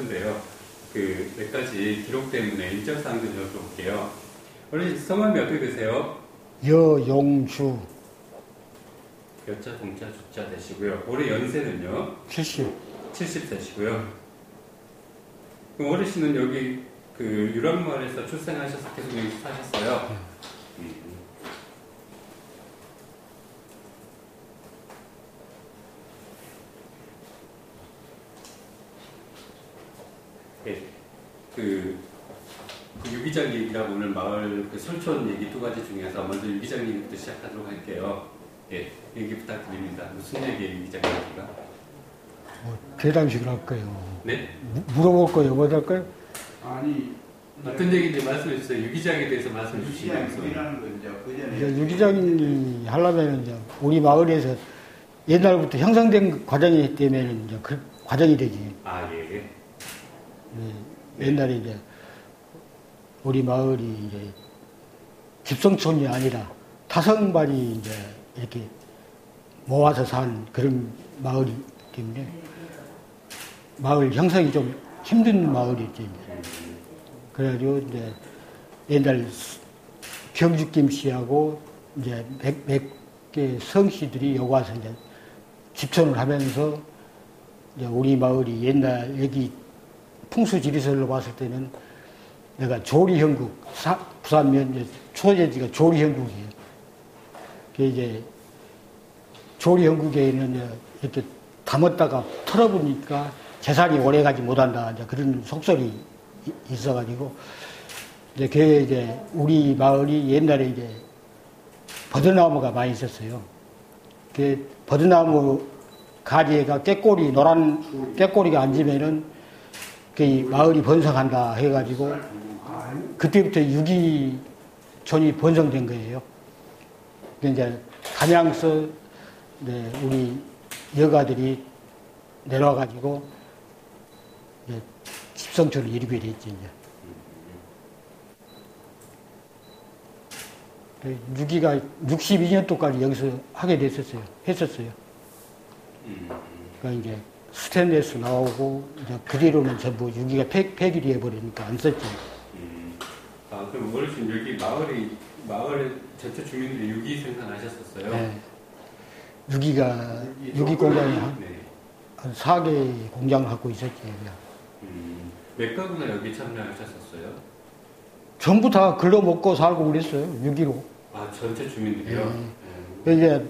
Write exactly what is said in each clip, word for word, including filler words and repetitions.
하는데요. 그 몇 가지 기록 때문에 일정사항 좀 여쭤볼게요. 어르신 성함이 어떻게 되세요? 여용주. 여자, 동자, 주자 되시고요. 올해 연세는요? 칠십. 칠십 세시고요. 그럼 어르신은 여기 그 유람마을에서 출생하셔서 계속 여기 사셨어요? 네. 음. 네. 그, 그 유기장 얘기랑 오늘 마을 그 설촌 얘기 두 가지 중에서 먼저 유기장 얘기부터 시작하도록 할게요. 예, 얘기 부탁드립니다. 무슨 얘기예요, 유기장 얘기가? 뭐, 괴담식을 할 거예요. 네? 무, 물어볼 거예요? 뭐 할까요? 아니, 어떤 얘기인지 말씀해 주세요. 유기장에 대해서 말씀해 주시면. 유기장이라는 건 이제 그 전에 이제 유기장이 하려면 이제 우리 마을에서 옛날부터 형성된 과정이기 때문에 이제 그 과정이 되지. 아, 예. 예, 옛날에 이제 우리 마을이 이제 집성촌이 아니라 타성발이 이제 이렇게 모아서 산 그런 마을이기 때문에 마을 형성이 좀 힘든 마을이었죠. 그래가지고 이제 옛날 경주김 씨하고 이제 몇, 몇 개 성씨들이 여기 와서 이제 집촌을 하면서 이제 우리 마을이 옛날 여기 풍수 지리설로 봤을 때는 내가 조리형국, 사, 부산면 이제 초제지가 조리형국이에요. 그 이제 조리형국에는 이렇게 담았다가 털어보니까 재산이 오래가지 못한다. 이제 그런 속설이 있어가지고 이제 그 이제 우리 마을이 옛날에 이제 버드나무가 많이 있었어요. 그 버드나무 가지에가 깨꼬리 노란 깨꼬리가 앉으면은 그 마을이 번성한다 해가지고 그때부터 유기촌이 번성된 거예요. 이제 단양서 네, 우리 여가들이 내려와가지고 이제 집성촌을 이루게 됐죠. 이제. 유기가 육십이 년도까지 여기서 하게 됐었어요. 했었어요. 그러니까 이제 스테인레스 나오고 이제 그 뒤로는 전부 유기가 폐, 폐기를 해버리니까 안 썼죠. 음. 아, 그럼 어르신 여기 마을이 마을의 전체 주민들이 유기 생산하셨었어요? 네. 유기가 유기 공장이 한, 네. 한 네 개 공장을 갖고 있었지. 음. 몇 가구나 여기 참여하셨었어요? 전부 다 글로 먹고 살고 그랬어요. 유기로. 아, 전체 주민들이요? 네. 음. 이제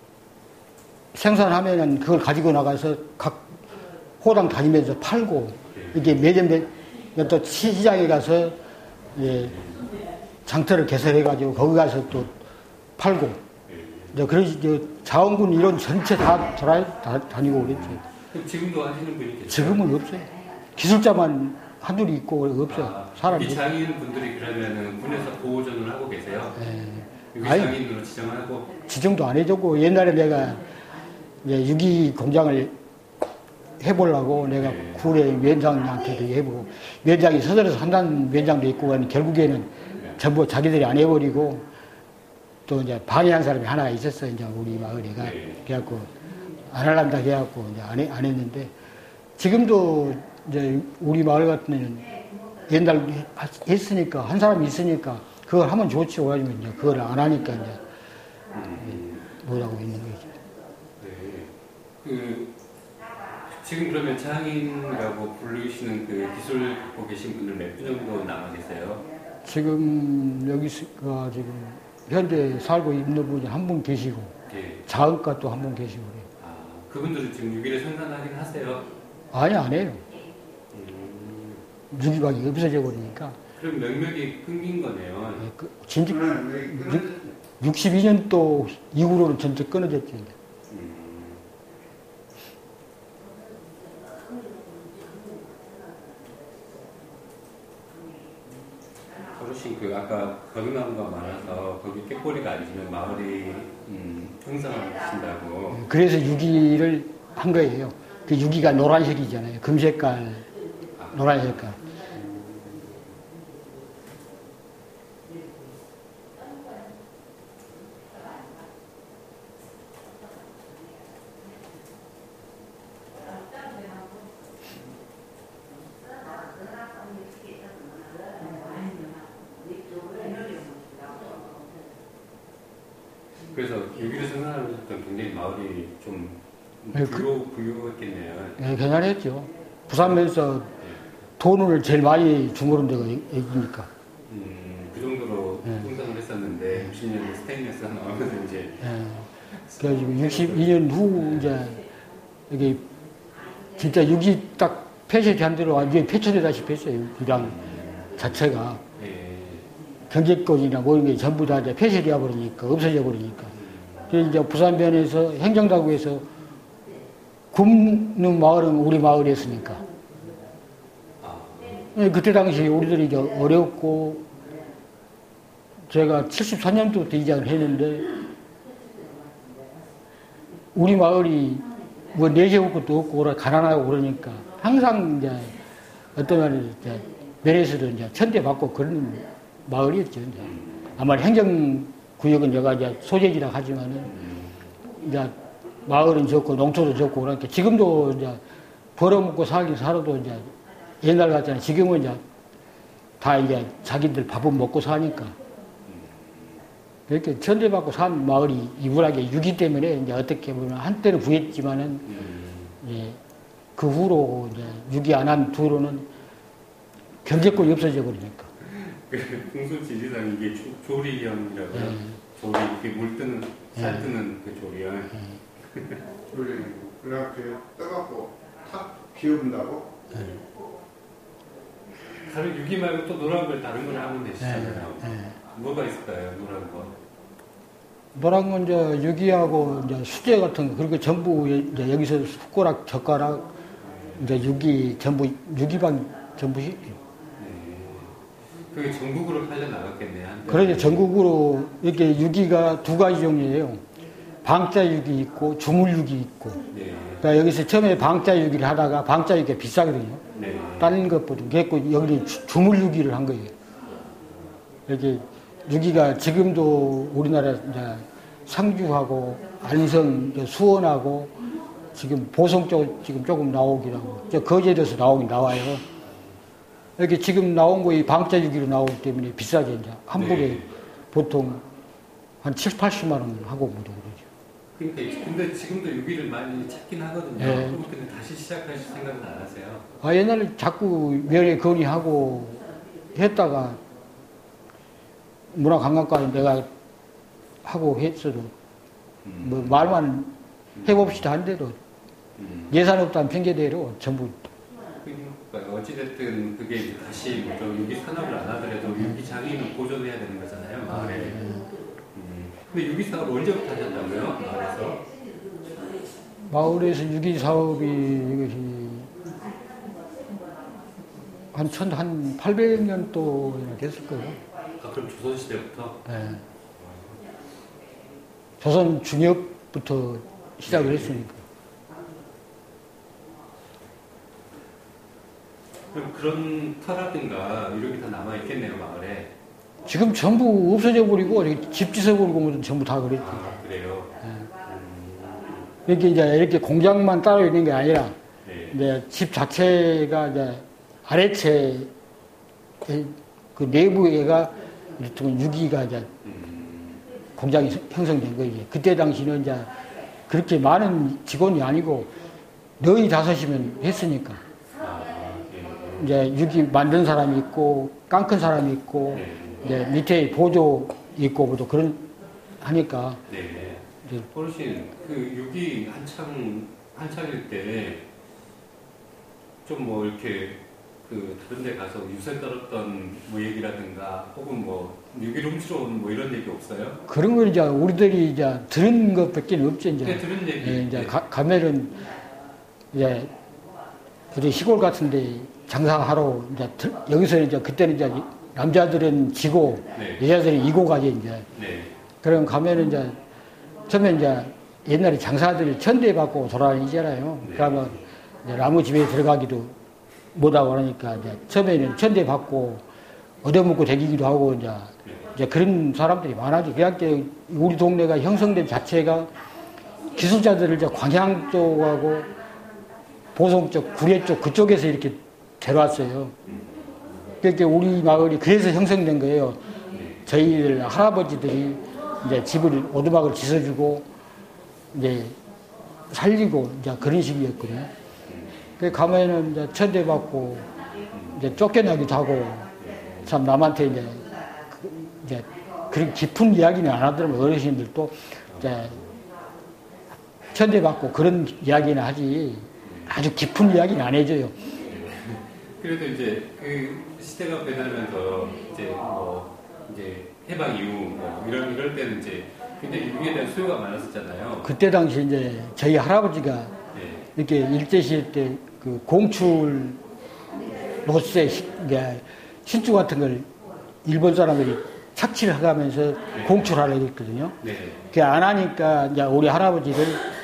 생산하면은 그걸 가지고 나가서 각 호당 다니면서 팔고 네. 이게 매점 또 시장에 가서 예, 장터를 개설해가지고 거기 가서 또 팔고 네. 이제 그래서 자원군 이런 전체 다 돌아 다 다니고 그랬죠. 그럼 지금도 하시는 분이 계세요? 지금은 없어요. 기술자만 한둘이 있고 없어요. 아, 사람이. 이 장인분들이 그러면은 군에서 보호전을 하고 계세요? 예. 유기 아니, 장인으로 지정을 하고? 지정도 안 해줬고 옛날에 내가 이제 유기 공장을 해보려고 내가 네. 구례 위원장한테도 해보고 위원장이 서둘러서 한다는 위원장도 있고 결국에는 네. 전부 자기들이 안 해버리고 또 이제 방해한 사람이 하나 있었어. 이제 우리 마을에가. 네. 그래갖고 안 할란다 해갖고 이제 안, 해, 안 했는데 지금도 이제 우리 마을 같은 데는 옛날 했으니까 한 사람이 있으니까 그걸 하면 좋지. 그래가지고 이제 그걸 안 하니까 이제 음. 뭐라고 있는 거죠. 네. 그 지금 그러면 장인이라고 부르시는 그 기술 갖고 계신 분들 몇 분 정도 남아 계세요? 지금 여기가 지금 현재 살고 있는 분이 한 분 계시고 네. 자은가 또 한 분 계시고 그래요. 아, 그분들은 지금 유기를 생산하긴 하세요? 아니 안 해요. 음. 유기각이 없어져 버리니까. 그럼 명맥이 끊긴 거네요. 예, 그 진짜 육십이 년도 이후로는 전체 끊어졌죠. 음. 어르신 그 아까 버드나무가 많아서 거기 깨꼬리가 앉으면 마을이 음, 형성을 하신다고. 그래서 유기를 한 거예요. 그 유기가 노란색이잖아요. 금색깔, 노란 색깔. 그래서 여기를 생각하면서 굉장히 마을이 좀 네, 부유, 부유했겠네요. 네, 괜찮았죠. 부산면서 돈을 제일 많이 주무른 데가 여기니까. 음, 그 정도로 네. 풍성을 했었는데 육십 년대 스테인리스가 나오면서 이제 예. 그래가지고 육십이 년 후 이제 이게 진짜 육이 딱 폐쇄된 대로 완전히 폐쇄되다시피 했어요. 이랑 자체가. 예, 경제권이나 뭐 이런 게 전부 다 이제 폐쇄되어 버리니까, 없어져 버리니까. 그래서 이제 부산변에서 행정당국에서 굶는 마을은 우리 마을이었으니까. 아, 예, 그때 당시 우리들이 이제 어렵고, 제가 칠십사 년도부터 이장을 했는데, 우리 마을이 뭐 내세울 것도 없고, 그래, 가난하고 그러니까, 항상 이제 어떤 말을 이제 면에서도 이제 천대받고 그런 마을이었죠. 이제. 아마 행정구역은 여가 이제 소재지라 하지만은, 이제 마을은 좋고, 농촌도 좋고, 그러니까 지금도 이제 벌어먹고 살긴 살아도 이제 옛날 같잖아요. 지금은 이제 다 이제 자기들 밥은 먹고 사니까. 이렇게 천대받고 산 마을이 이분하게 유기 때문에 이제 어떻게 보면 한때는 구했지만은, 예, 그 후로 이제 유기 안 한 뒤로는 경제권이 없어져 버리니까. 풍수 지리상 이게 조, 조리형이라고요. 예. 조리, 이렇게 물 뜨는, 살 뜨는 그 조리형. 우리 그렇게 떠갖고 탁 비운다고. 예. 다른 유기 말고 또 노란 걸 다른 걸 하면 되시잖아요. 예. 예. 뭐가 있을까요, 노란 거? 노란 건 이제 유기하고 이제 수제 같은 거, 그리고 전부 이제 여기서 숟가락, 젓가락, 이제 유기, 전부, 유기방 전부. 네. 그게 전국으로 팔려 나갔겠네요. 그래서 전국으로 이렇게 유기가 두 가지 종류예요. 방자 유기 있고 주물 유기 있고. 네. 그러니까 여기서 처음에 방자 유기를 하다가 방자 유기가 비싸거든요. 네. 다른 것보다. 그래서 여기는 주- 주물 유기를 한 거예요. 이렇게 유기가 지금도 우리나라 이제 상주하고 안성, 이제 수원하고 지금 보성 쪽 지금 조금 나오긴 하고, 저 거제도에서 나오긴 나와요. 이렇게 지금 나온 거이 방자 유기로 나오기 때문에 비싸게 이제 한 네. 불에 보통 한 칠십, 팔십만 원 하고 뭐 그러죠. 그러니까 근데 지금도 유기를 많이 찾긴 하거든요. 네. 그럼 근데 다시 시작하실 생각은 안 하세요? 아, 옛날에 자꾸 면회 건의하고 했다가 문화관광과에 내가 하고 했어도 음. 뭐 말만 해봅시다 한데도 음. 예산 없다는 핑계대로 전부. 그러니까 어찌됐든 그게 이제 다시 뭐죠 유기 산업을 안 하더라도 유기 장애인을 보존해야 되는 거잖아요, 마을에. 음. 근데 유기 사업을 언제부터 하셨다고요, 마을에서? 마을에서 유기 사업이 이것이 한 천, 한 팔백 년도나 됐을 거예요. 아, 그럼 조선시대부터? 네. 조선 중엽부터 시작을 했으니까. 그럼 그런 터라든가 이런 게 다 남아있겠네요, 마을에. 지금 전부 없어져 버리고 집 지어버리고 뭐 전부 다 그랬죠. 아, 그래요? 이렇게 이제 이렇게 공장만 따로 있는 게 아니라 네. 이제 집 자체가 이제 아래채 그 내부에가 보통 유기가 이제 공장이 형성된 거예요. 그때 당시는 이제 그렇게 많은 직원이 아니고 너희 다섯이면 했으니까 아, 예. 이제 유기 만든 사람이 있고 깡큰 사람이 있고 네. 이제 밑에 보조 있고 뭐 그런 하니까 네. 이제 어르신, 그 유기 한창, 한창일 때 좀 뭐 이렇게 그 다른 데 가서 유세 떨었던 뭐 얘기라든가 혹은 뭐 유기를 훔치러 온 뭐 이런 얘기 없어요? 그런 걸 이제 우리들이 이제 들은 것밖에 없죠. 이제, 네, 들은 얘기. 예, 이제 네. 가, 가면은 이제 어디 시골 같은데 장사하러 이제 들- 여기서 이제 그때는 이제 남자들은 지고 네. 여자들은 이고 가지 이제. 네. 그럼 가면은 이제 처음에 이제 옛날에 장사들이 천대 받고 돌아다니잖아요. 네. 그러면 이제 나무 집에 들어가기도 못하고 그러니까 이제 처음에는 천대 받고 얻어먹고 다니기도 하고 이제, 이제 그런 사람들이 많아지. 그렇게 우리 동네가 형성된 자체가 기술자들을 이제 광양 쪽하고 보성 쪽, 구례 쪽 그쪽에서 이렇게 데려왔어요. 그러니까 우리 마을이 그래서 형성된 거예요. 저희들 할아버지들이 이제 집을 오두막을 짓어주고 이제 살리고 이제 그런 식이었거든요. 그 가면은 이제 천대받고 이제 쫓겨나기도 하고 참 남한테 이제 그 이제 그런 깊은 이야기는 안 하더라고요. 어르신들도 이제 천대받고 그런 이야기는 하지 아주 깊은 이야기는 안 해줘요. 그래도 이제 그 시대가 변하면서 이제 뭐 이제 해방 이후 뭐 이런 이럴 때는 이제 굉장히 유기에 대한 수요가 많았었잖아요. 그때 당시 이제 저희 할아버지가 네. 이렇게 일제시대 때 그 공출 로스의 시, 이제 신주 같은 걸 일본 사람들이 착취를 하면서 네. 공출하려고 했거든요. 네. 그게 안 하니까 이제 우리 할아버지를